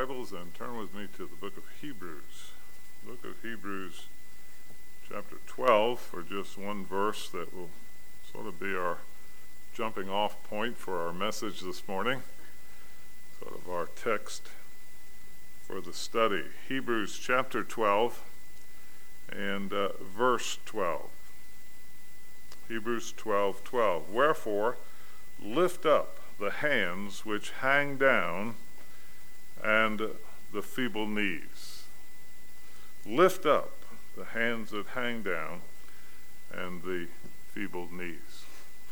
Bibles and turn with me to the book of Hebrews. Book of Hebrews, chapter 12, for just one verse that will sort of be our jumping off point for our message this morning, sort of our text for the study. Hebrews chapter 12 and verse 12. Hebrews 12:12. Wherefore, lift up the hands which hang down and the feeble knees. Lift up the hands that hang down and the feeble knees.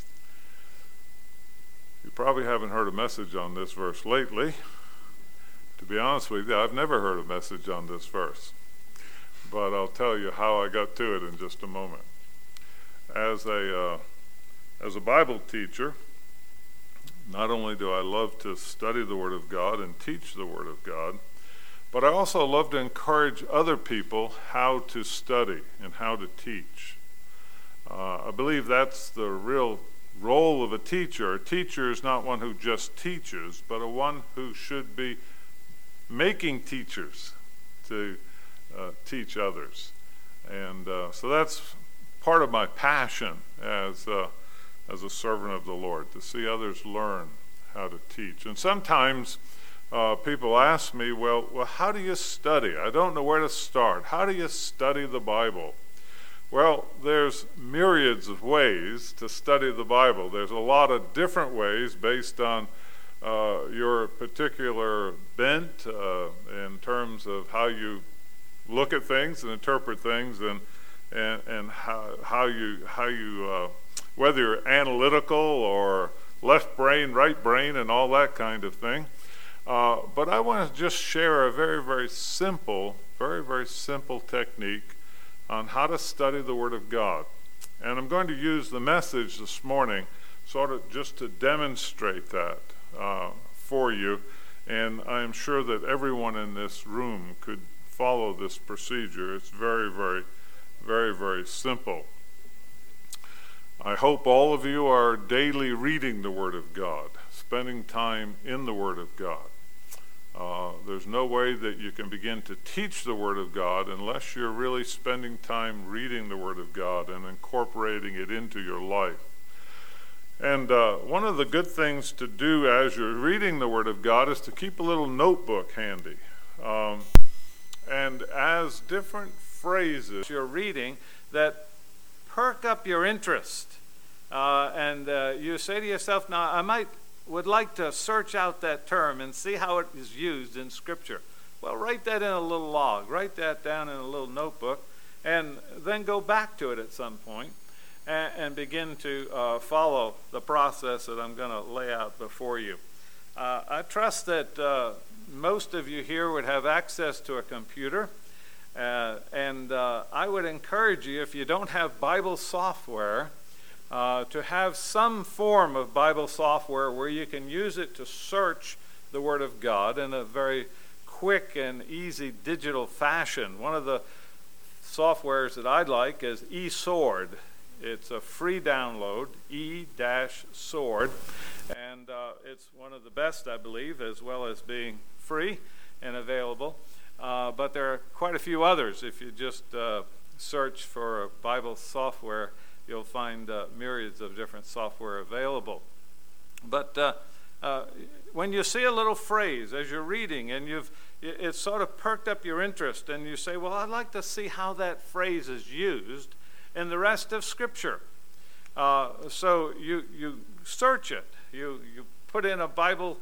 You probably haven't heard a message on this verse lately. To be honest with you, I've never heard a message on this verse, but I'll tell you how I got to it in just a moment. As a Bible teacher, not only do I love to study the Word of God and teach the Word of God, but I also love to encourage other people how to study and how to teach. I believe that's the real role of a teacher. A teacher is not one who just teaches, but a one who should be making teachers to teach others. And so that's part of my passion as a servant of the Lord, to see others learn how to teach. And sometimes people ask me, well, how do you study? I don't know where to start. How do you study the Bible? Well, there's myriads of ways to study the Bible. There's a lot of different ways based on your particular bent in terms of how you look at things and interpret things, and how you whether you're analytical or left brain, right brain, and all that kind of thing. But I want to just share a very, very simple technique on how to study the Word of God. And I'm going to use the message this morning sort of just to demonstrate that for you. And I am sure that everyone in this room could follow this procedure. It's very, very, very, very simple. I hope all of you are daily reading the Word of God, spending time in the Word of God. There's no way that you can begin to teach the Word of God unless you're really spending time reading the Word of God and incorporating it into your life. And one of the good things to do as you're reading the Word of God is to keep a little notebook handy. And as different phrases you're reading that perk up your interest, and you say to yourself, now I would like to search out that term and see how it is used in Scripture. Well, write that in a little log, write that down in a little notebook, and then go back to it at some point and begin to follow the process that I'm going to lay out before you. I trust that most of you here would have access to a computer. And I would encourage you, if you don't have Bible software, to have some form of Bible software where you can use it to search the Word of God in a very quick and easy digital fashion. One of the softwares that I'd like is eSword. It's a free download, e-sword, and it's one of the best, I believe, as well as being free and available. But there are quite a few others. If you just search for Bible software, you'll find myriads of different software available. But when you see a little phrase as you're reading and it's sort of perked up your interest, and you say, well, I'd like to see how that phrase is used in the rest of Scripture. So you search it. You put in a Bible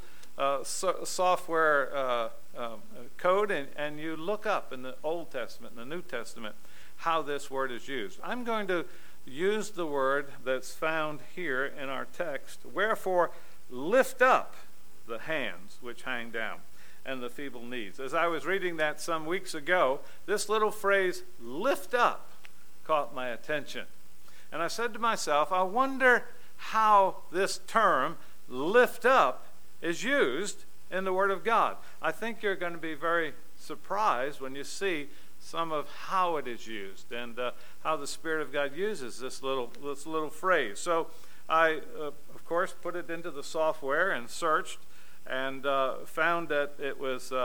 software code, and you look up in the Old Testament and the New Testament how this word is used. I'm going to use the word that's found here in our text. Wherefore, lift up the hands which hang down and the feeble knees. As I was reading that some weeks ago, this little phrase, lift up, caught my attention. And I said to myself, I wonder how this term, lift up, is used in the Word of God. I think you're going to be very surprised when you see some of how it is used and how the Spirit of God uses this little phrase. So I, of course, put it into the software and searched and found that it was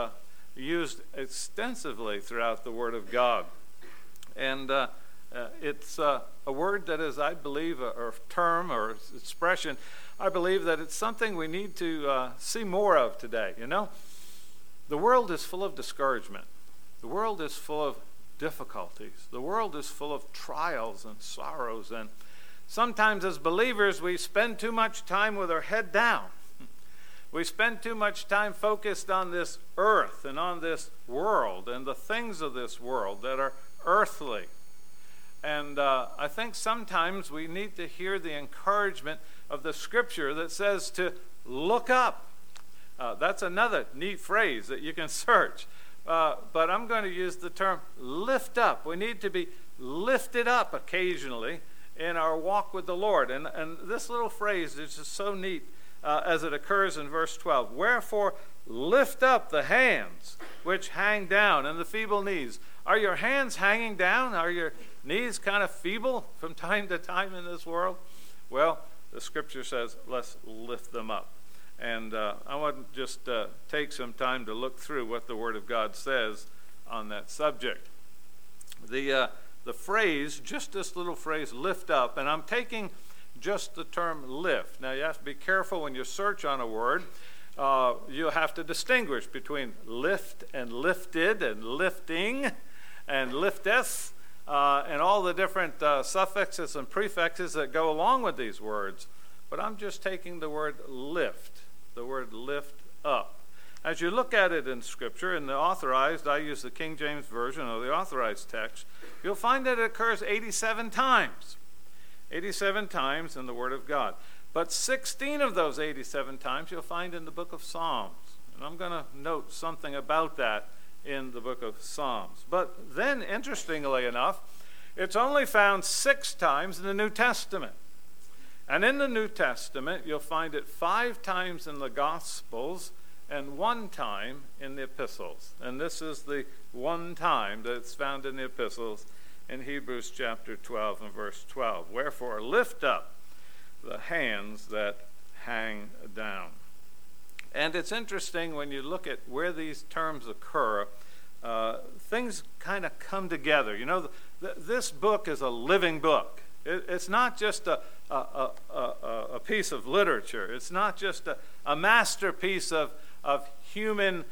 used extensively throughout the Word of God. And it's a word that is, I believe, or term or expression, I believe that it's something we need to see more of today. You know, the world is full of discouragement. The world is full of difficulties. The world is full of trials and sorrows. And sometimes as believers, we spend too much time with our head down. We spend too much time focused on this earth and on this world and the things of this world that are earthly. And I think sometimes we need to hear the encouragement of the scripture that says to look up. That's another neat phrase that you can search. But I'm going to use the term lift up. We need to be lifted up occasionally in our walk with the Lord. And this little phrase is just so neat as it occurs in verse 12. Wherefore lift up the hands which hang down and the feeble knees. Are your hands hanging down? Are your knees kind of feeble from time to time in this world? Well, the scripture says, let's lift them up. And I want to just take some time to look through what the Word of God says on that subject. The phrase, just this little phrase, lift up, and I'm taking just the term lift. Now, you have to be careful when you search on a word. You'll have to distinguish between lift and lifted and lifting and lifteth and all the different suffixes and prefixes that go along with these words. But I'm just taking the word lift up. As you look at it in Scripture, in the authorized, I use the King James Version or the authorized text, you'll find that it occurs 87 times. 87 times in the Word of God. But 16 of those 87 times you'll find in the book of Psalms. And I'm going to note something about that in the book of Psalms. But then, interestingly enough, it's only found 6 times in the New Testament. And in the New Testament, you'll find it 5 times in the Gospels and 1 time in the epistles. And this is the 1 time that it's found in the epistles in Hebrews chapter 12 and verse 12. Wherefore, lift up the hands that hang down. And it's interesting when you look at where these terms occur, things kind of come together. You know, this book is a living book. It's not just a piece of literature. It's not just a masterpiece of human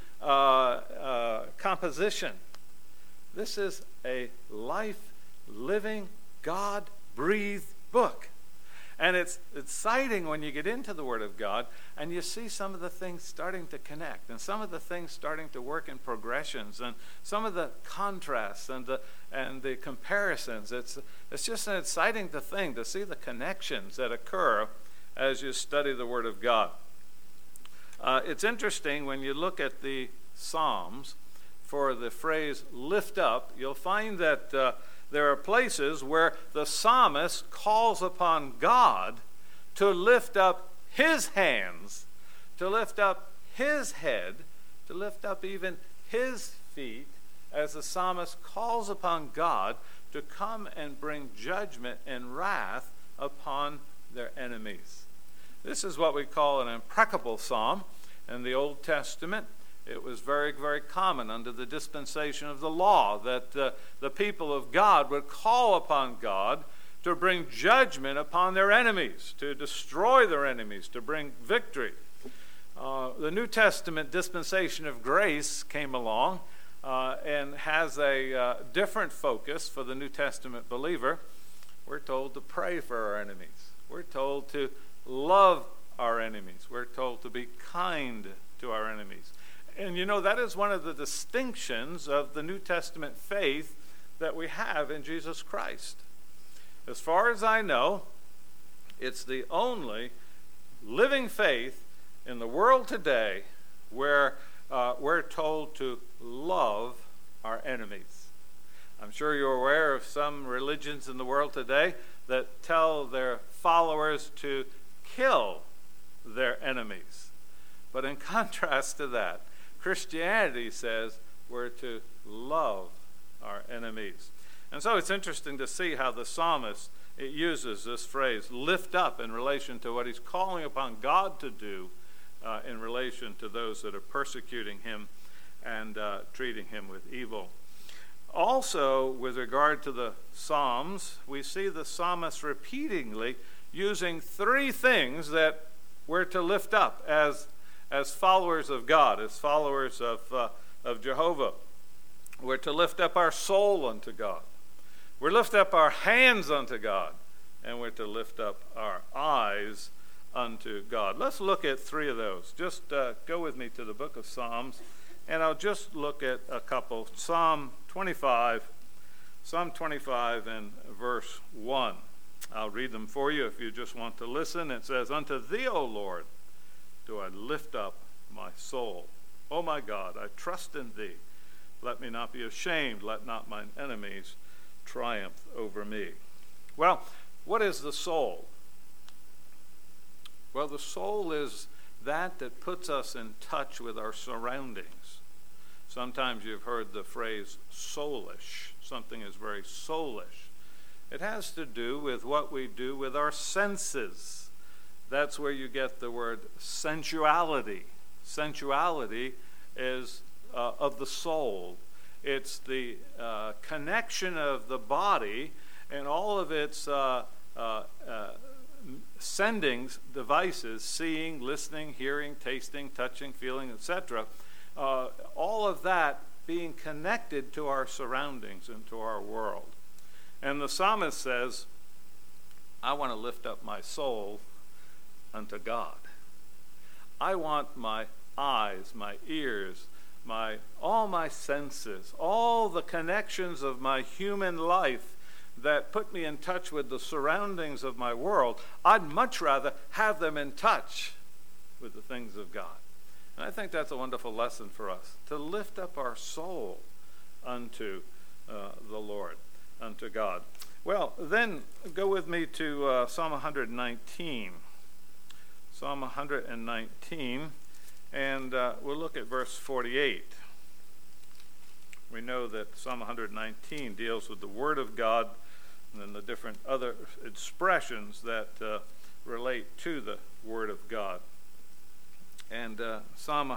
composition. This is a life-living, God-breathed book. And it's exciting when you get into the Word of God and you see some of the things starting to connect and some of the things starting to work in progressions and some of the contrasts and the comparisons. It's just an exciting thing to see the connections that occur as you study the Word of God. It's interesting when you look at the Psalms for the phrase lift up, you'll find that there are places where the psalmist calls upon God to lift up his hands, to lift up his head, to lift up even his feet, as the psalmist calls upon God to come and bring judgment and wrath upon their enemies. This is what we call an impregnable psalm in the Old Testament. It was very, very common under the dispensation of the law that the people of God would call upon God to bring judgment upon their enemies, to destroy their enemies, to bring victory. The New Testament dispensation of grace came along and has a different focus for the New Testament believer. We're told to pray for our enemies. We're told to love our enemies. We're told to be kind to our enemies. And you know, that is one of the distinctions of the New Testament faith that we have in Jesus Christ. As far as I know, it's the only living faith in the world today where we're told to love our enemies. I'm sure you're aware of some religions in the world today that tell their followers to kill their enemies. But in contrast to that, Christianity says we're to love our enemies. And so it's interesting to see how the psalmist uses this phrase, lift up, in relation to what he's calling upon God to do in relation to those that are persecuting him and treating him with evil. Also, with regard to the Psalms, we see the psalmist repeatedly using three things that we're to lift up as followers of God, as followers of Jehovah. We're to lift up our soul unto God. We're to lift up our hands unto God. And we're to lift up our eyes unto God. Let's look at three of those. Just go with me to the book of Psalms, and I'll just look at a couple. Psalm 25 and verse 1. I'll read them for you if you just want to listen. It says, "Unto thee, O Lord, do I lift up my soul. O my God, I trust in thee. Let me not be ashamed. Let not mine enemies triumph over me." Well, what is the soul? Well, the soul is that puts us in touch with our surroundings. Sometimes you've heard the phrase soulish. Something is very soulish. It has to do with what we do with our senses. That's where you get the word sensuality. Sensuality is of the soul. It's the connection of the body and all of its sending devices, seeing, listening, hearing, tasting, touching, feeling, etc. All of that being connected to our surroundings and to our world. And the psalmist says, I want to lift up my soul unto God. I want my eyes, my ears, all my senses, all the connections of my human life that put me in touch with the surroundings of my world. I'd much rather have them in touch with the things of God. And I think that's a wonderful lesson for us, to lift up our soul unto the Lord, unto God. Well, then go with me to Psalm 119. Psalm 119, and we'll look at verse 48. We know that Psalm 119 deals with the Word of God and then the different other expressions that relate to the Word of God. And Psalm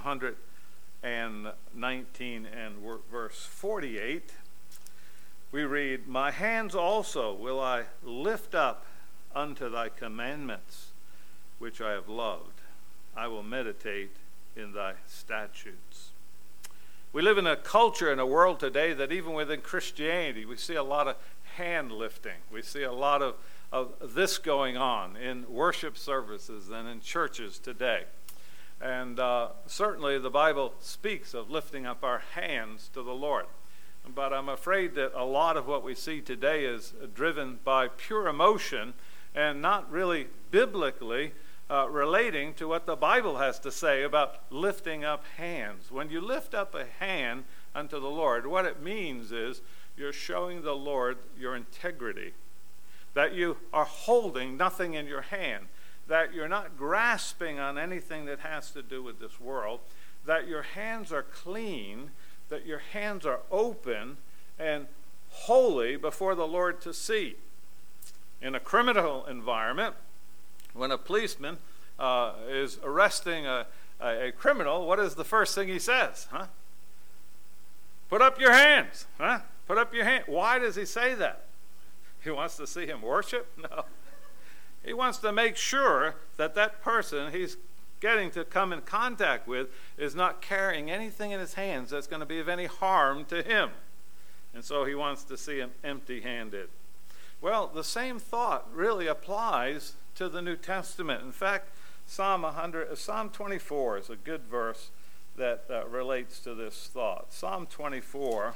119 and verse 48, we read, "My hands also will I lift up unto thy commandments, which I have loved. I will meditate in thy statutes." We live in a culture, in a world today, that even within Christianity, we see a lot of hand lifting. We see a lot of this going on in worship services and in churches today. And certainly the Bible speaks of lifting up our hands to the Lord. But I'm afraid that a lot of what we see today is driven by pure emotion and not really biblically relating to what the Bible has to say about lifting up hands. When you lift up a hand unto the Lord, what it means is you're showing the Lord your integrity, that you are holding nothing in your hand, that you're not grasping on anything that has to do with this world, that your hands are clean, that your hands are open and holy before the Lord to see. In a criminal environment, when a policeman is arresting a criminal, what is the first thing he says? Put up your hands. Put up your hand. Why does he say that? He wants to see him worship? No. He wants to make sure that that person he's getting to come in contact with is not carrying anything in his hands that's going to be of any harm to him. And so he wants to see him empty-handed. Well, the same thought really applies to the New Testament. In fact, Psalm 24 is a good verse that relates to this thought. Psalm 24,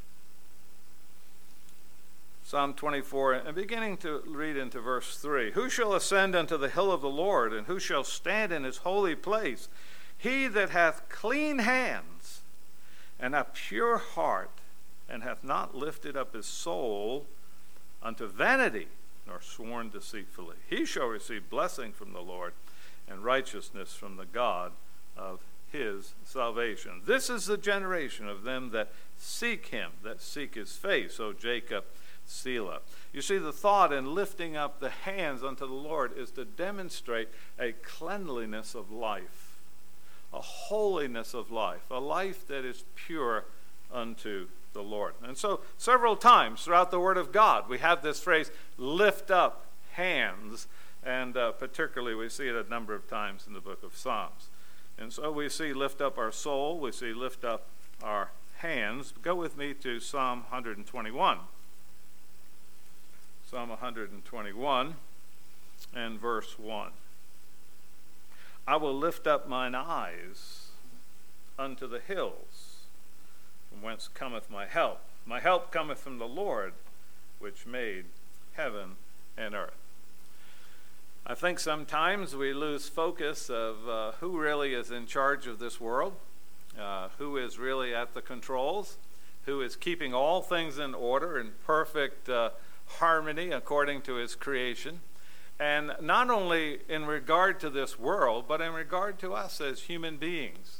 and beginning to read into verse 3. "Who shall ascend unto the hill of the Lord, and who shall stand in his holy place? He that hath clean hands and a pure heart, and hath not lifted up his soul unto vanity, nor sworn deceitfully. He shall receive blessing from the Lord, and righteousness from the God of his salvation. This is the generation of them that seek him, that seek his face, O Jacob, Selah." You see, the thought in lifting up the hands unto the Lord is to demonstrate a cleanliness of life, a holiness of life, a life that is pure unto the Lord. And so several times throughout the Word of God, we have this phrase, lift up hands, and particularly we see it a number of times in the book of Psalms. And so we see lift up our soul, we see lift up our hands. Go with me to Psalm 121. Psalm 121 and verse 1. I will lift up mine eyes unto the hills, from whence cometh my help. My help cometh from the Lord, which made heaven and earth. I think sometimes we lose focus of who really is in charge of this world, who is really at the controls, who is keeping all things in order in perfect harmony according to his creation. And not only in regard to this world, but in regard to us as human beings.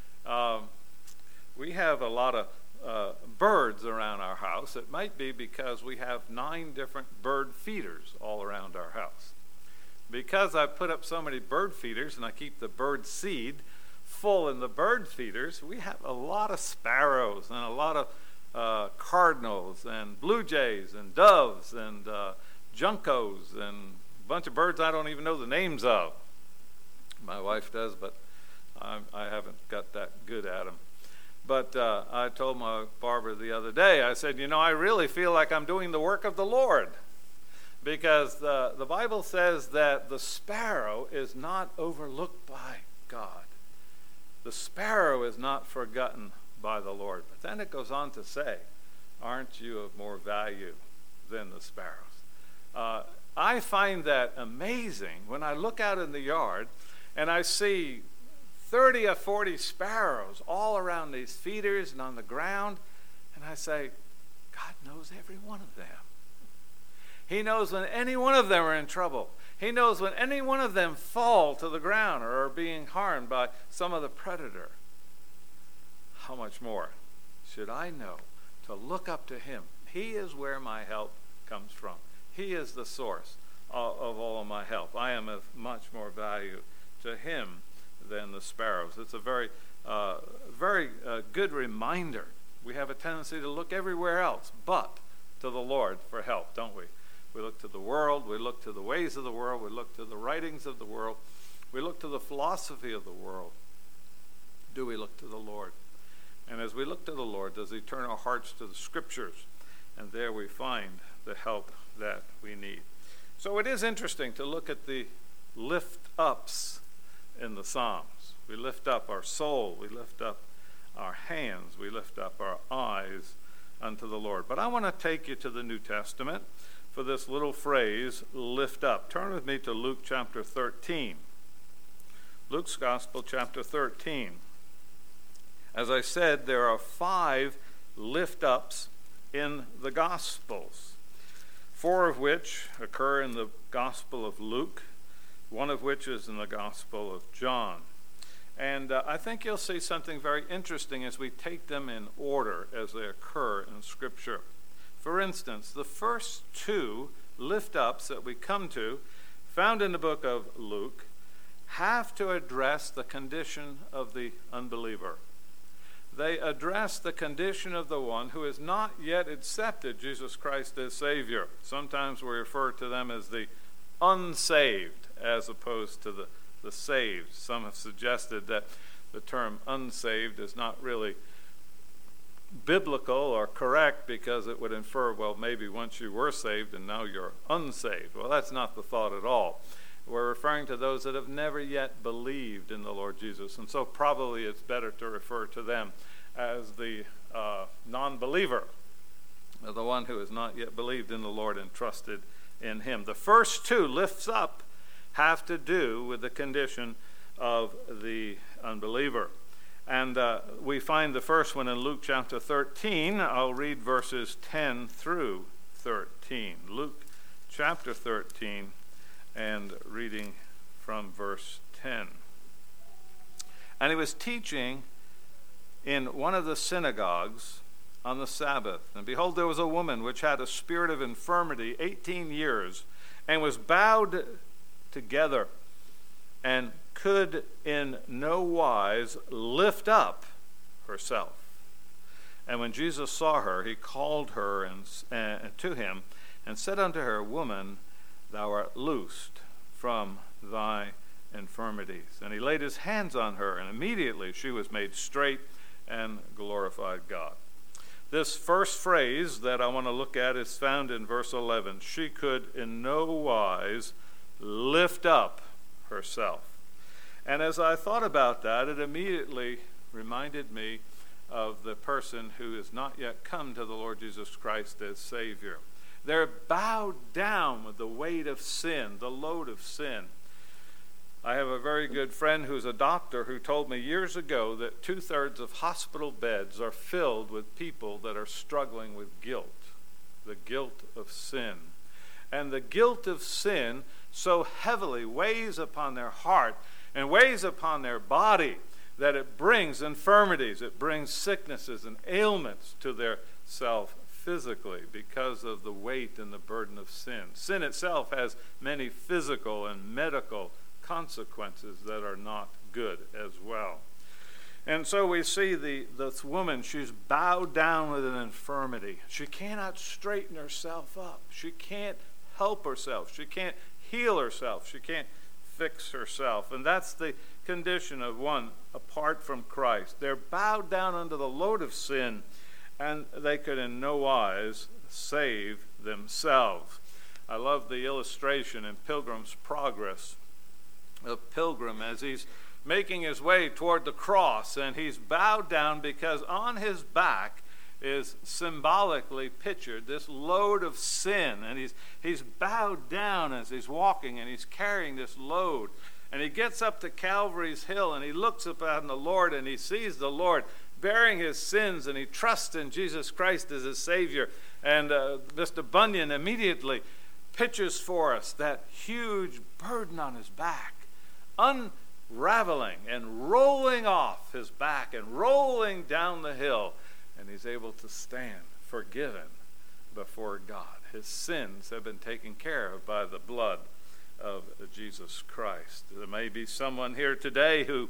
We have a lot of birds around our house. It might be because we have 9 different bird feeders all around our house. Because I put up so many bird feeders and I keep the bird seed full in the bird feeders, we have a lot of sparrows and a lot of cardinals and blue jays and doves and juncos and a bunch of birds I don't even know the names of. My wife does, but I haven't got that good at them. But I told my barber the other day, I said, I really feel like I'm doing the work of the Lord. Because the Bible says that the sparrow is not overlooked by God. The sparrow is not forgotten by the Lord. But then it goes on to say, aren't you of more value than the sparrows? I find that amazing when I look out in the yard and I see 30 or 40 sparrows all around these feeders and on the ground, and I say, God knows every one of them. He knows when any one of them are in trouble. He knows when any one of them fall to the ground or are being harmed by some other predator. How much more should I know to look up to him? He is where my help comes from. He is the source of all of my help. I am of much more value to him than the sparrows. It's a very good reminder. We have a tendency to look everywhere else but to the Lord for help, don't we? We look to the world, we look to the ways of the world, we look to the writings of the world, we look to the philosophy of the world. Do we look to the Lord? And as we look to the Lord, does he turn our hearts to the Scriptures? And there we find the help that we need. So it is interesting to look at the lift-ups in the Psalms. We lift up our soul, we lift up our hands, we lift up our eyes unto the Lord. But I want to take you to the New Testament for this little phrase, lift up. Turn with me to Luke chapter 13. Luke's Gospel, chapter 13. As I said, there are 5 lift-ups in the Gospels, 4 of which occur in the Gospel of Luke, 1 of which is in the Gospel of John. And I think you'll see something very interesting as we take them in order as they occur in Scripture. For instance, the first 2 lift-ups that we come to, found in the book of Luke, have to address the condition of the unbeliever. They address the condition of the one who has not yet accepted Jesus Christ as Savior. Sometimes we refer to them as the unsaved as opposed to the saved. Some have suggested that the term unsaved is not really biblical or correct because it would infer, well, maybe once you were saved and now you're unsaved. Well, that's not the thought at all. We're referring to those that have never yet believed in the Lord Jesus. And so probably it's better to refer to them as the non-believer, the one who has not yet believed in the Lord and trusted in him. The first 2 lifts up have to do with the condition of the unbeliever. And we find the first one in Luke chapter 13. I'll read verses 10 through 13. Luke chapter 13 and reading from verse 10. And he was teaching in one of the synagogues on the Sabbath. And behold, there was a woman which had a spirit of infirmity 18 years, and was bowed together, and could in no wise lift up herself. And when Jesus saw her, he called her to him, and said unto her, Woman, thou art loosed from thy infirmities. And he laid his hands on her, and immediately she was made straight and glorified God. This first phrase that I want to look at is found in verse 11. She could in no wise lift up herself. And as I thought about that, it immediately reminded me of the person who has not yet come to the Lord Jesus Christ as Savior. They're bowed down with the weight of sin, the load of sin. I have a very good friend who's a doctor who told me years ago that 2/3 of hospital beds are filled with people that are struggling with guilt, the guilt of sin. And the guilt of sin so heavily weighs upon their heart and weighs upon their body that it brings infirmities, it brings sicknesses and ailments to their self physically because of the weight and the burden of sin. Sin itself has many physical and medical consequences that are not good as well. And so we see this woman, she's bowed down with an infirmity. She cannot straighten herself up. She can't help herself. She can't heal herself. She can't fix herself. And that's the condition of one apart from Christ. They're bowed down under the load of sin, and they could in no wise save themselves. I love the illustration in Pilgrim's Progress of Pilgrim as he's making his way toward the cross, and he's bowed down because on his back is symbolically pictured this load of sin, and he's bowed down as he's walking, and he's carrying this load. And he gets up to Calvary's hill, and he looks upon the Lord, and he sees the Lord bearing his sins, and he trusts in Jesus Christ as his Savior. And Mr. Bunyan immediately pictures for us that huge burden on his back, unraveling and rolling off his back and rolling down the hill, and he's able to stand forgiven before God. His sins have been taken care of by the blood of Jesus Christ. There may be someone here today who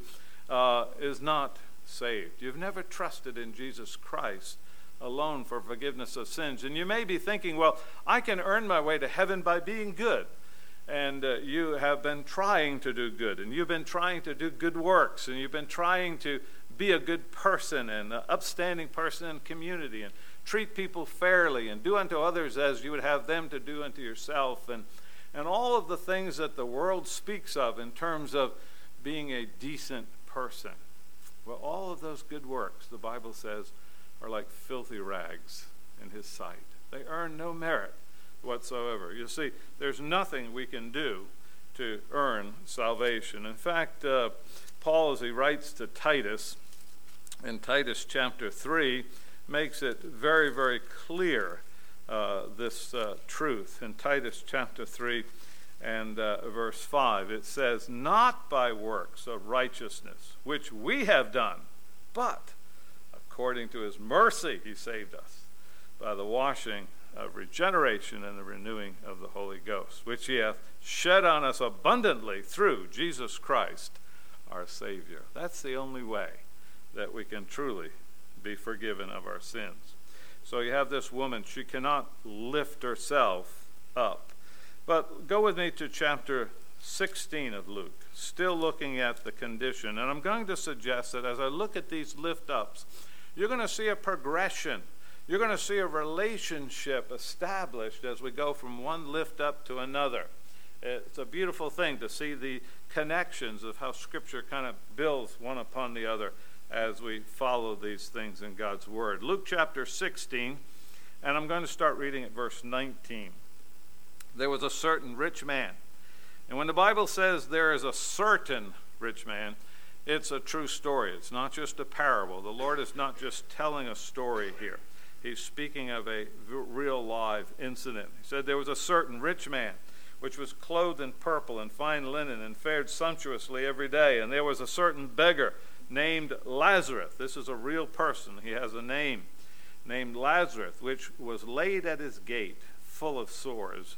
is not saved. You've never trusted in Jesus Christ alone for forgiveness of sins. And you may be thinking, well, I can earn my way to heaven by being good. And you have been trying to do good, and you've been trying to do good works, and you've been trying to be a good person and an upstanding person in community, and treat people fairly, and do unto others as you would have them to do unto yourself, and all of the things that the world speaks of in terms of being a decent person. Well, all of those good works, the Bible says, are like filthy rags in his sight. They earn no merit whatsoever. You see, there's nothing we can do to earn salvation. In fact, Paul, as he writes to Titus, in Titus chapter 3, makes it very, very clear, this truth. In Titus chapter 3 and verse 5, it says, not by works of righteousness, which we have done, but according to his mercy he saved us by the washing of regeneration and the renewing of the Holy Ghost, which he hath shed on us abundantly through Jesus Christ our Savior. That's the only way that we can truly be forgiven of our sins. So you have this woman, she cannot lift herself up. But go with me to chapter 16 of Luke, still looking at the condition. And I'm going to suggest that as I look at these lift-ups, you're going to see a progression. You're going to see a relationship established as we go from one lift-up to another. It's a beautiful thing to see the connections of how Scripture kind of builds one upon the other as we follow these things in God's Word. Luke chapter 16, and I'm going to start reading at verse 19. There was a certain rich man. And when the Bible says there is a certain rich man, it's a true story. It's not just a parable. The Lord is not just telling a story here. He's speaking of a real live incident. He said there was a certain rich man which was clothed in purple and fine linen and fared sumptuously every day. And there was a certain beggar named Lazarus. This is a real person. He has a name named Lazarus, which was laid at his gate full of sores,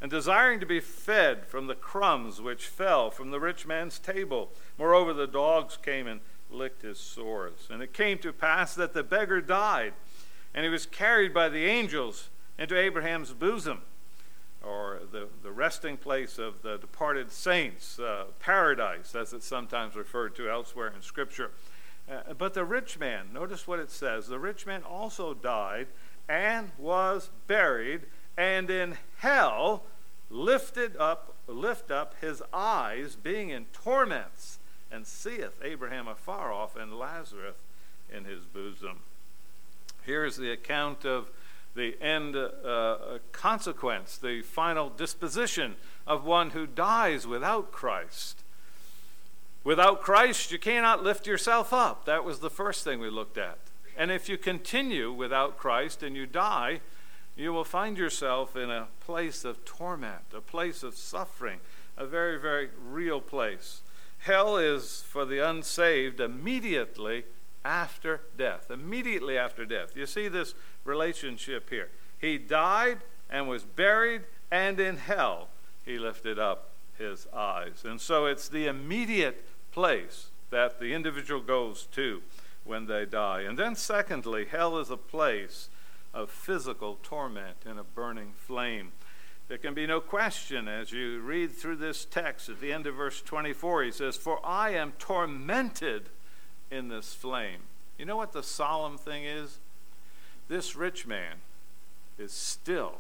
and desiring to be fed from the crumbs which fell from the rich man's table. Moreover, the dogs came and licked his sores. And it came to pass that the beggar died, and he was carried by the angels into Abraham's bosom, or the resting place of the departed saints, paradise, as it's sometimes referred to elsewhere in Scripture. But the rich man, notice what it says, the rich man also died and was buried, and in hell lift up his eyes, being in torments, and seeth Abraham afar off, and Lazarus in his bosom. Here is the account of the end consequence, the final disposition of one who dies without Christ. Without Christ, you cannot lift yourself up. That was the first thing we looked at. And if you continue without Christ and you die, you will find yourself in a place of torment, a place of suffering, a very, very real place. Hell is for the unsaved immediately after death. Immediately after death. You see this relationship here. He died and was buried, and in hell he lifted up his eyes. And so it's the immediate place that the individual goes to when they die. And then secondly, hell is a place of physical torment in a burning flame. There can be no question as you read through this text at the end of verse 24, he says, "For I am tormented in this flame." You know what the solemn thing is? This rich man is still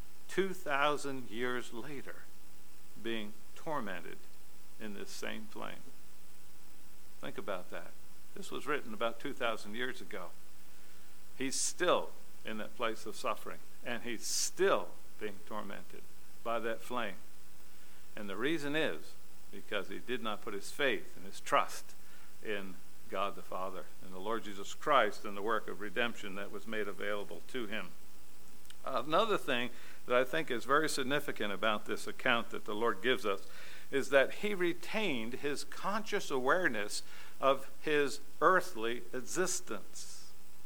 2,000 years later being tormented in this same flame. Think about that. This was written about 2,000 years ago. He's still in that place of suffering, and he's still being tormented by that flame. And the reason is because he did not put his faith and his trust in God the Father and the Lord Jesus Christ and the work of redemption that was made available to him. Another thing that I think is very significant about this account that the Lord gives us is that he retained his conscious awareness of his earthly existence.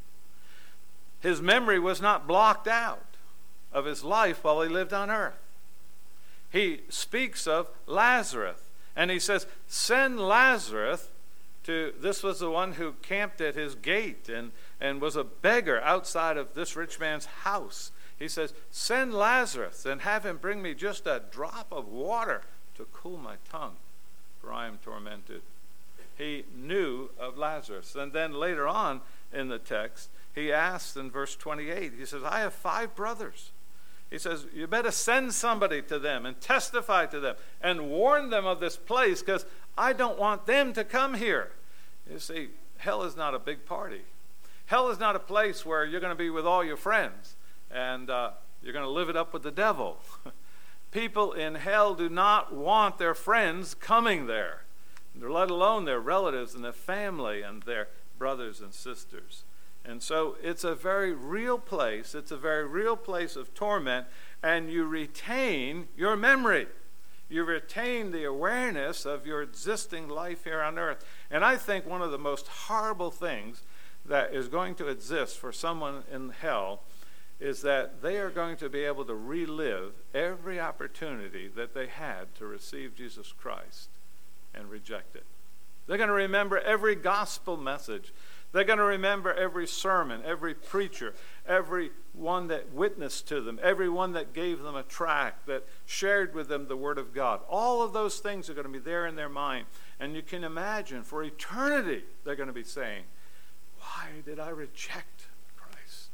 His memory was not blocked out of his life while he lived on earth. He speaks of Lazarus, and he says, send Lazarus to, this was the one who camped at his gate and was a beggar outside of this rich man's house. He says, send Lazarus and have him bring me just a drop of water to cool my tongue, for I am tormented. He knew of Lazarus. And then later on in the text, he asks in verse 28, he says, I have 5 brothers. He says, you better send somebody to them and testify to them and warn them of this place because I don't want them to come here. You see, hell is not a big party. Hell is not a place where you're going to be with all your friends and you're going to live it up with the devil. People in hell do not want their friends coming there, let alone their relatives and their family and their brothers and sisters. And so it's a very real place. It's a very real place of torment, and you retain your memory. You retain the awareness of your existing life here on earth. And I think one of the most horrible things that is going to exist for someone in hell is that they are going to be able to relive every opportunity that they had to receive Jesus Christ and reject it. They're going to remember every gospel message. They're going to remember every sermon, every preacher, every one that witnessed to them, every one that gave them a tract, that shared with them the Word of God. All of those things are going to be there in their mind. And you can imagine for eternity they're going to be saying, why did I reject Christ?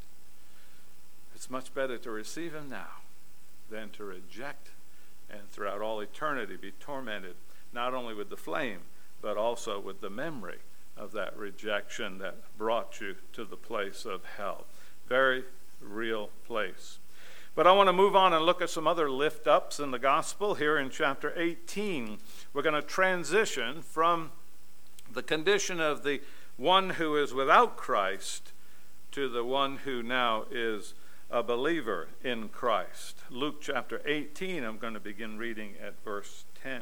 It's much better to receive him now than to reject and throughout all eternity be tormented, not only with the flame, but also with the memory of that rejection that brought you to the place of hell. Very real place. But I want to move on and look at some other lift-ups in the gospel. Here in chapter 18, we're going to transition from the condition of the one who is without Christ to the one who now is a believer in Christ. Luke chapter 18, I'm going to begin reading at verse 10.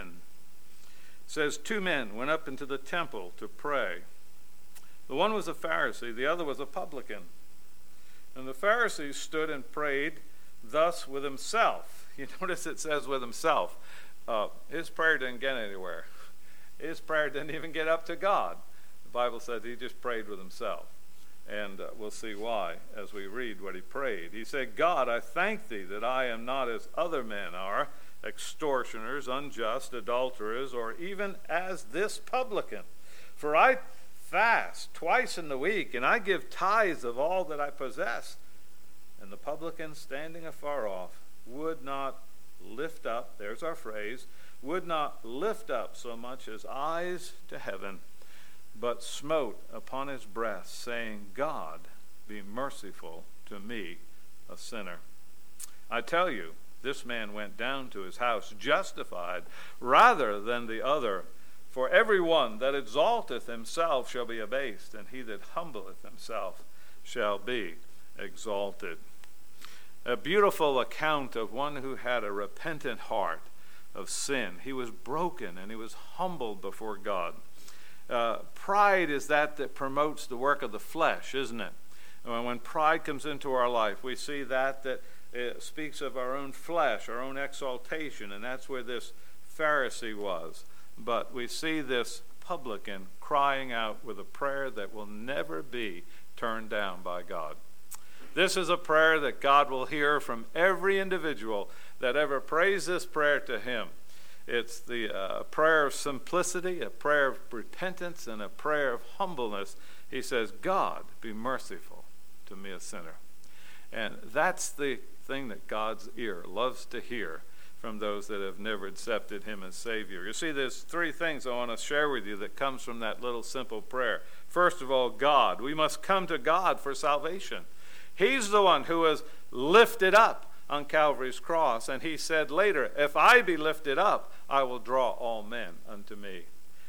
It says, 2 men went up into the temple to pray. The one was a Pharisee, the other was a publican. And the Pharisee stood and prayed thus with himself, You notice it says with himself. His prayer didn't get anywhere. His prayer didn't even get up to God. The Bible says he just prayed with himself. And we'll see why as we read what he prayed. He said, God, I thank thee that I am not as other men are, extortioners, unjust, adulterers, or even as this publican. For I fast twice in the week, and I give tithes of all that I possess. And the publican, standing afar off, would not lift up, there's our phrase, would not lift up so much as eyes to heaven, but smote upon his breast, saying, God, be merciful to me, a sinner. I tell you, this man went down to his house justified rather than the other. For every one that exalteth himself shall be abased, and he that humbleth himself shall be exalted. A beautiful account of one who had a repentant heart of sin. He was broken and he was humbled before God. Pride is that promotes the work of the flesh, isn't it? When pride comes into our life, we see that it speaks of our own flesh, our own exaltation, and that's where this Pharisee was. But we see this publican crying out with a prayer that will never be turned down by God. This is a prayer that God will hear from every individual that ever prays this prayer to him. It's the prayer of simplicity, a prayer of repentance, and a prayer of humbleness. He says, God, be merciful to me, a sinner. And that's the thing that God's ear loves to hear from those that have never accepted him as Savior. You see, there's three things I want to share with you that comes from that little simple prayer. First of all, God. We must come to God for salvation. He's the one who was lifted up on Calvary's cross. And he said later, if I be lifted up, I will draw all men unto me.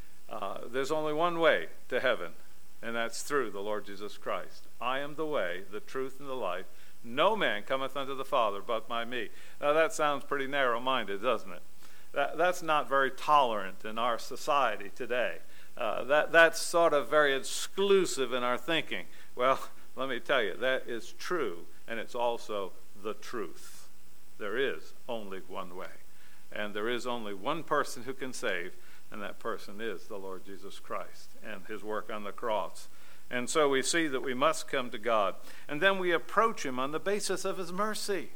There's only one way to heaven, and that's through the Lord Jesus Christ. I am the way, the truth, and the life. No man cometh unto the Father but by me. Now that sounds pretty narrow-minded, doesn't it? That's not very tolerant in our society today. That's sort of very exclusive in our thinking. Well, let me tell you, that is true, and it's also the truth. There is only one way, and there is only one person who can save, and that person is the Lord Jesus Christ and his work on the cross. And so we see that we must come to God, and then we approach him on the basis of his mercy.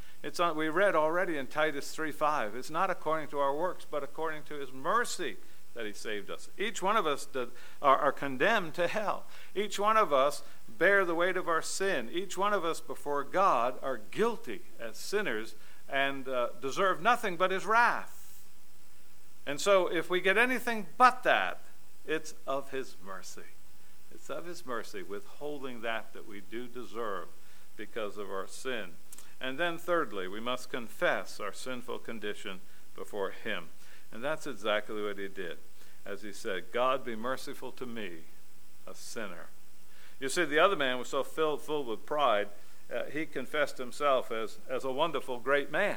We read already in Titus 3:5, it's not according to our works, but according to his mercy that he saved us. Each one of us are condemned to hell. Each one of us bear the weight of our sin. Each one of us before God are guilty as sinners and deserve nothing but his wrath. And so if we get anything but that, it's of his mercy. It's of his mercy, withholding that we do deserve because of our sin. And then thirdly, we must confess our sinful condition before him. And that's exactly what he did. As he said, God, be merciful to me, a sinner. You see, the other man was so filled with pride, he confessed himself as a wonderful, great man.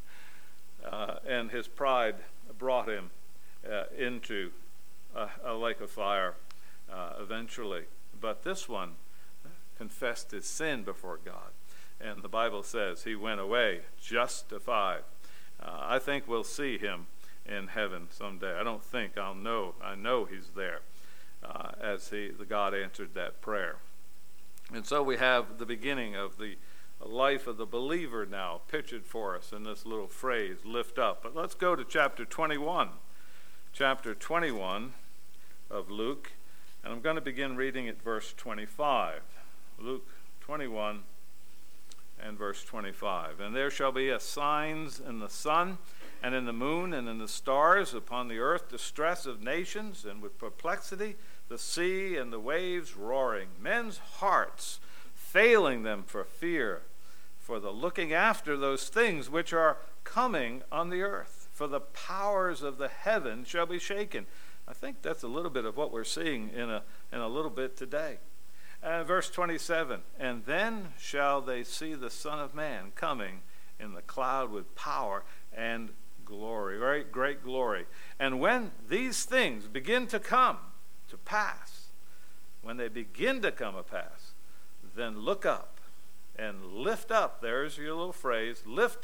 And his pride brought him into a lake of fire eventually. But this one confessed his sin before God. And the Bible says he went away justified. I think we'll see him in heaven someday. I don't think I know he's there as the God answered that prayer. And so we have the beginning of the life of the believer now pictured for us in this little phrase, lift up. But let's go to chapter 21. Chapter 21 of Luke, and I'm going to begin reading at verse 25. Luke 21 and verse 25. And there shall be signs in the sun, and in the moon, and in the stars, upon the earth distress of nations, and with perplexity the sea and the waves roaring, men's hearts failing them for fear, for the looking after those things which are coming on the earth. For the powers of the heaven shall be shaken. I think that's a little bit of what we're seeing in a little bit today. Verse 27, and then shall they see the Son of Man coming in the cloud with power and glory, very great glory. And when these things begin to come to pass, when they begin to come to pass, then look up and lift up, there's your little phrase, lift up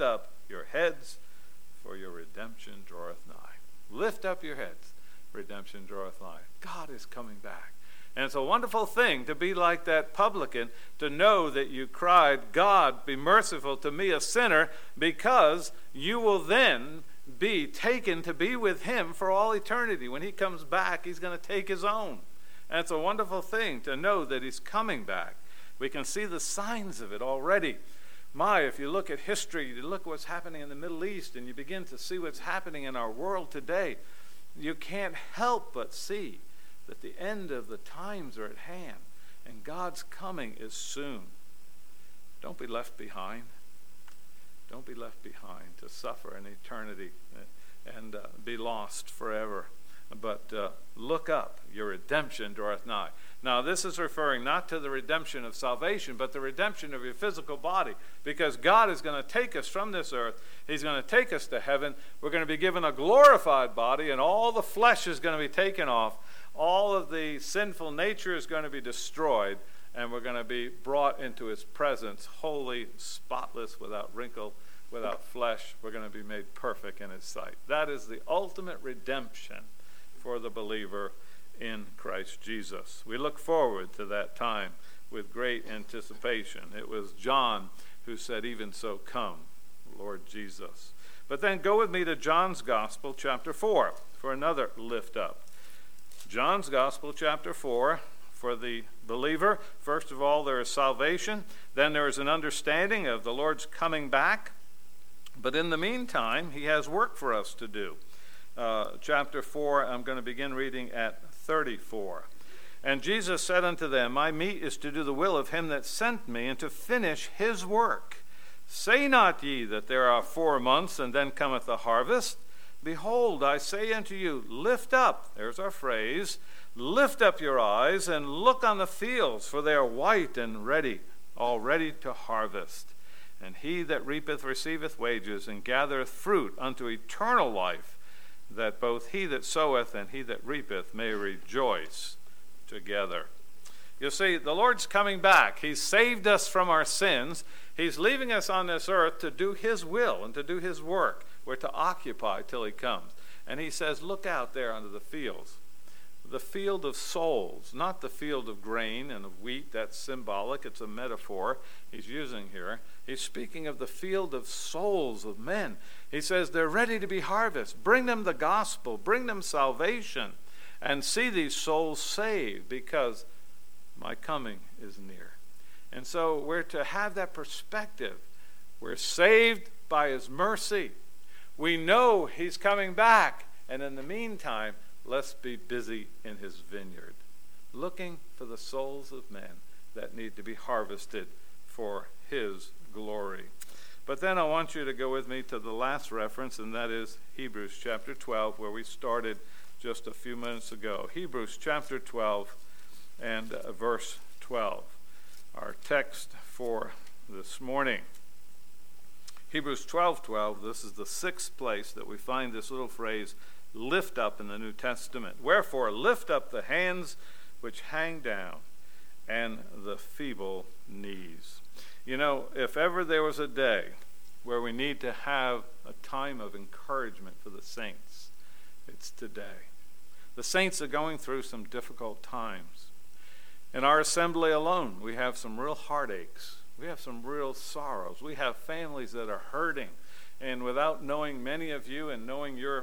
your heads, for your redemption draweth nigh. Lift up your heads, redemption draweth nigh. God is coming back. And it's a wonderful thing to be like that publican, to know that you cried, God, be merciful to me, a sinner, because you will then be taken to be with him for all eternity. When he comes back, he's going to take his own. And it's a wonderful thing to know that he's coming back. We can see the signs of it already. If you look at history, you look at what's happening in the Middle East, and you begin to see what's happening in our world today, you can't help but see that the end of the times are at hand, and God's coming is soon. Don't be left behind. Don't be left behind to suffer an eternity and be lost forever. But look up, your redemption draweth nigh. Now, this is referring not to the redemption of salvation, but the redemption of your physical body, because God is going to take us from this earth. He's going to take us to heaven. We're going to be given a glorified body, and all the flesh is going to be taken off. All of the sinful nature is going to be destroyed, and we're going to be brought into his presence, holy, spotless, without wrinkle, without flesh. We're going to be made perfect in his sight. That is the ultimate redemption for the believer in Christ Jesus. We look forward to that time with great anticipation. It was John who said, even so come, Lord Jesus. But then go with me to John's Gospel, chapter 4, for another lift up. John's Gospel, chapter 4, for the believer, first of all, there is salvation. Then there is an understanding of the Lord's coming back. But in the meantime, he has work for us to do. Chapter 4, I'm going to begin reading at 34. And Jesus said unto them, my meat is to do the will of him that sent me, and to finish his work. Say not ye that there are 4 months, and then cometh the harvest? Behold, I say unto you, lift up, there's our phrase, lift up your eyes, and look on the fields, for they are white and ready, all ready to harvest. And he that reapeth receiveth wages, and gathereth fruit unto eternal life, that both he that soweth and he that reapeth may rejoice together. You see, the Lord's coming back. He's saved us from our sins. He's leaving us on this earth to do his will and to do his work. We're to occupy till he comes. And he says, look out there under the fields. The field of souls, not the field of grain and of wheat. That's symbolic. It's a metaphor he's using here. He's speaking of the field of souls of men. He says they're ready to be harvested. Bring them the gospel. Bring them salvation. And see these souls saved, because my coming is near. And so we're to have that perspective. We're saved by his mercy. We know he's coming back. And in the meantime, let's be busy in his vineyard, looking for the souls of men that need to be harvested for his glory. But then I want you to go with me to the last reference, and that is Hebrews chapter 12, where we started just a few minutes ago. Hebrews chapter 12 and verse 12, our text for this morning. Hebrews 12:12, this is the 6th place that we find this little phrase, lift up, in the New Testament. Wherefore, lift up the hands which hang down, and the feeble knees. You know, if ever there was a day where we need to have a time of encouragement for the saints, it's today. The saints are going through some difficult times. In our assembly alone, we have some real heartaches. We have some real sorrows. We have families that are hurting. And without knowing many of you and knowing your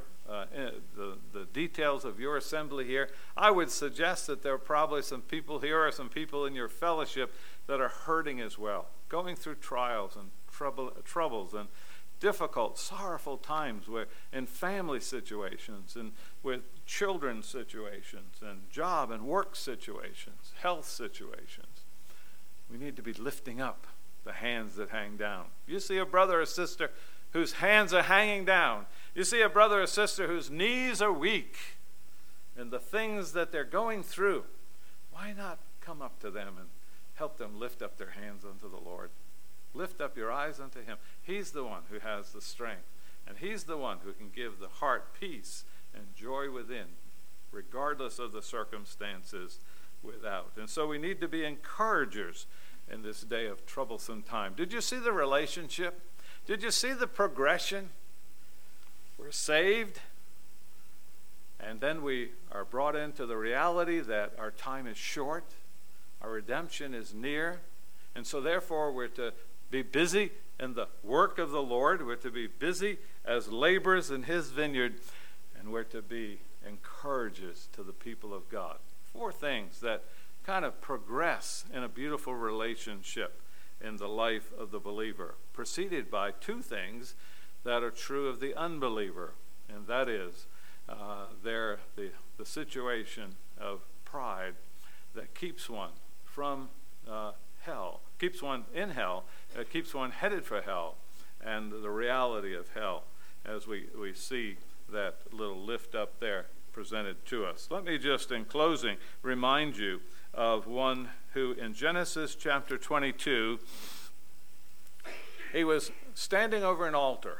the details of your assembly here, I would suggest that there are probably some people here or some people in your fellowship that are hurting as well, going through trials and troubles and difficult, sorrowful times where in family situations and with children's situations and job and work situations, health situations. We need to be lifting up the hands that hang down. You see a brother or sister whose hands are hanging down. You see a brother or sister whose knees are weak and the things that they're going through. Why not come up to them and help them lift up their hands unto the Lord? Lift up your eyes unto him. He's the one who has the strength, and he's the one who can give the heart peace and joy within, regardless of the circumstances without. And so we need to be encouragers in this day of troublesome time. Did you see the relationship? Did you see the progression? We're saved, and then we are brought into the reality that our time is short, our redemption is near, and so therefore we're to be busy in the work of the Lord. We're to be busy as laborers in his vineyard, and we're to be encouragers to the people of God. 4 things that kind of progress in a beautiful relationship in the life of the believer, preceded by 2 things that are true of the unbeliever, and that is the situation of pride that keeps one from hell, keeps one in hell, keeps one headed for hell, and the reality of hell as we see that little lift up there presented to us. Let me just, in closing, remind you of one who in Genesis chapter 22, he was standing over an altar.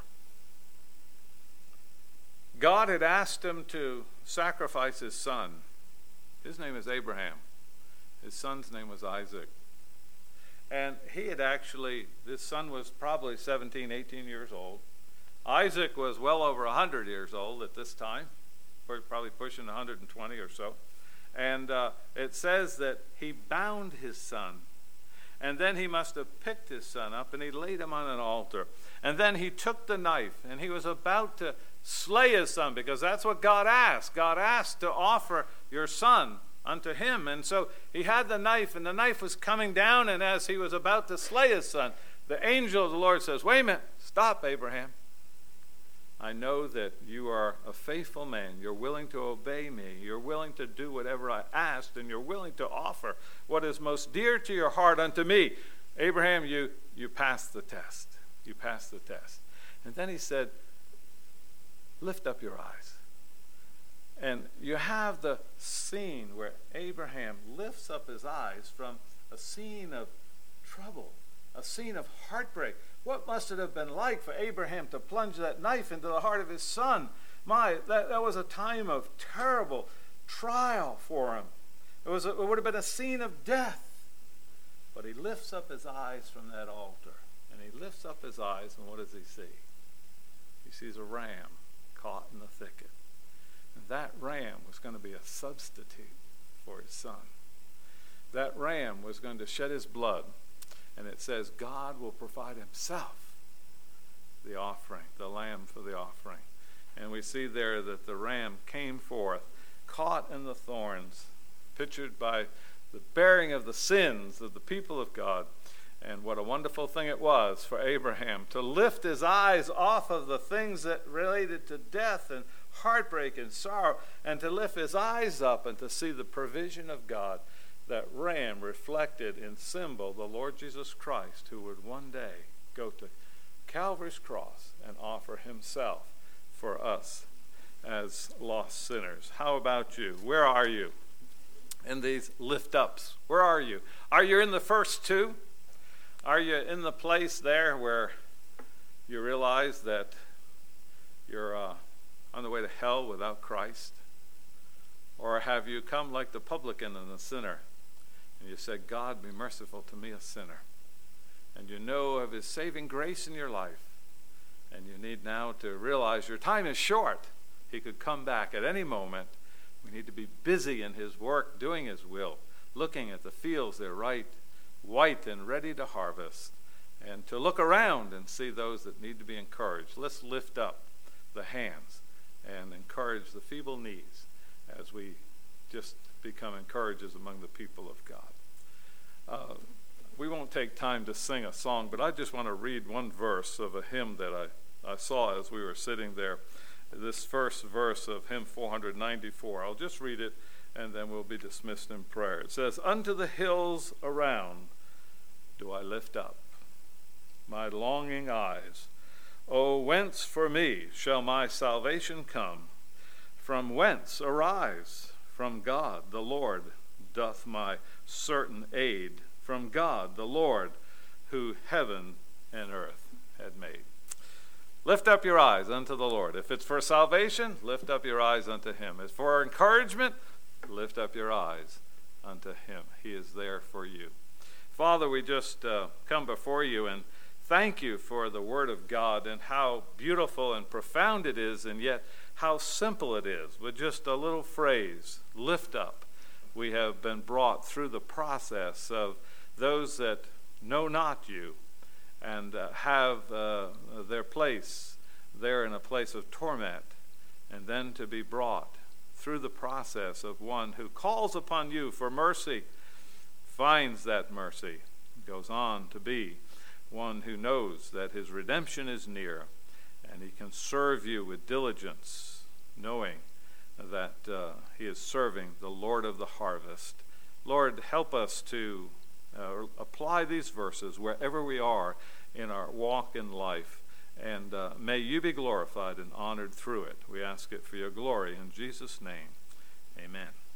God had asked him to sacrifice his son. His name is Abraham. His son's name was Isaac. And he had actually, this son was probably 17, 18 years old. Isaac was well over 100 years old at this time, probably pushing 120 or so. And it says that he bound his son. And then he must have picked his son up and he laid him on an altar. And then he took the knife and he was about to slay his son, because that's what God asked. God asked to offer your son unto him. And so he had the knife, and the knife was coming down, and as he was about to slay his son, the angel of the Lord says, "Wait a minute, stop, Abraham. I know that you are a faithful man. You're willing to obey me. You're willing to do whatever I asked, and you're willing to offer what is most dear to your heart unto me. Abraham, you passed the test. You passed the test." And then he said, "Lift up your eyes." And you have the scene where Abraham lifts up his eyes from a scene of trouble, a scene of heartbreak. What must it have been like for Abraham to plunge that knife into the heart of his son? That was a time of terrible trial for him. It would have been a scene of death. But he lifts up his eyes from that altar, and he lifts up his eyes, and what does he see? He sees a ram caught in the thicket. And that ram was going to be a substitute for his son. That ram was going to shed his blood. And it says God will provide himself the offering, the lamb for the offering. And we see there that the ram came forth, caught in the thorns, pictured by the bearing of the sins of the people of God. And what a wonderful thing it was for Abraham to lift his eyes off of the things that related to death and heartbreak and sorrow, and to lift his eyes up and to see the provision of God. That ram reflected in symbol the Lord Jesus Christ, who would one day go to Calvary's cross and offer himself for us as lost sinners. How about you? Where are you in these lift-ups? Where are you? Are you in the first 2? Are you in the place there where you realize that you're on the way to hell without Christ? Or have you come like the publican and the sinner, and you said, "God, be merciful to me, a sinner"? And you know of his saving grace in your life, and you need now to realize your time is short. He could come back at any moment. We need to be busy in his work, doing his will, looking at the fields, they're white and ready to harvest, and to look around and see those that need to be encouraged. Let's lift up the hands and encourage the feeble knees as we just become encouragers among the people of God. We won't take time to sing a song, but I just want to read one verse of a hymn that I saw as we were sitting there. This first verse of hymn 494. I'll just read it, and then we'll be dismissed in prayer. It says, "Unto the hills around do I lift up my longing eyes. O whence for me shall my salvation come? From whence arise? From God the Lord doth my certain aid. From God the Lord, who heaven and earth had made." Lift up your eyes unto the Lord. If it's for salvation, lift up your eyes unto him. If for encouragement, lift up your eyes unto him. He is there for you. Father, we just come before you and thank you for the Word of God and how beautiful and profound it is, and yet how simple it is. With just a little phrase, lift up, we have been brought through the process of those that know not you and have their place there in a place of torment, and then to be brought through the process of one who calls upon you for mercy, finds that mercy, goes on to be one who knows that his redemption is near, and he can serve you with diligence, knowing that he is serving the Lord of the harvest. Lord, help us to apply these verses wherever we are in our walk in life, and may you be glorified and honored through it. We ask it for your glory in Jesus' name. Amen.